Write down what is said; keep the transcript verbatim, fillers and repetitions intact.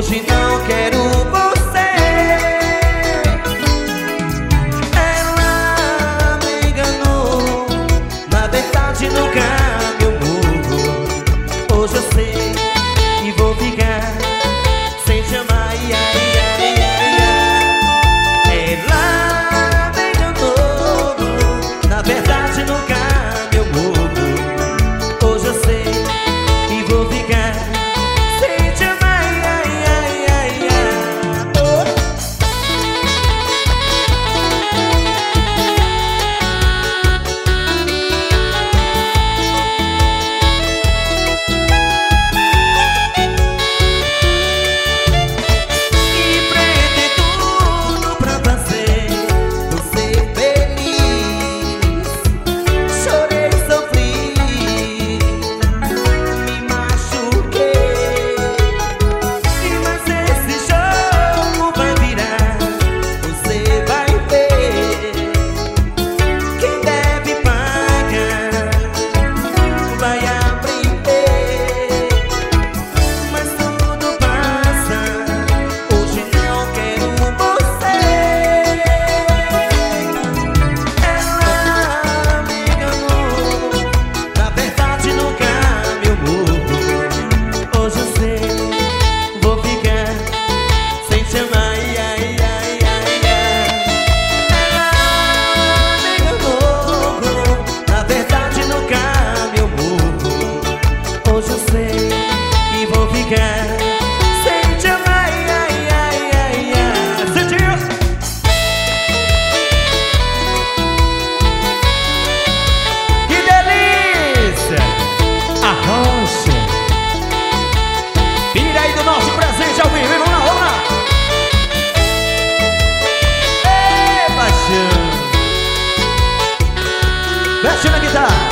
hoje não quero você. Ela me enganou, na verdade nunca me amou. Hoje eu sei que vou ficar sem te amar, ia, ia, ia, ia. Ela me enganou, na verdade nunca me amou. Hoje eu sei que vou ficar sem te amar, ia, ia, ia, ia. Oh. Empreender tudo pra fazer você feliz. Chorei, sofri, me machuquei, mas esse jogo vai virar. Você vai ver, quem deve pagar vai aprender. Mas tudo passa, hoje não quero você. Ela me enganou, na verdade nunca me amou. Hoje eu sei, vou ficar sem te amar, ia, ia, ia, ia. Ela me enganou, na verdade nunca me amou. Hoje eu sei que vou ficar sem te amar, ia, ia, ia, ia. Sentiu? Que delícia! Arrocha! Vira aí do Norte, presente ao vivo, vamos lá, vamos lá! Ei, paixão! Mexe na guitarra!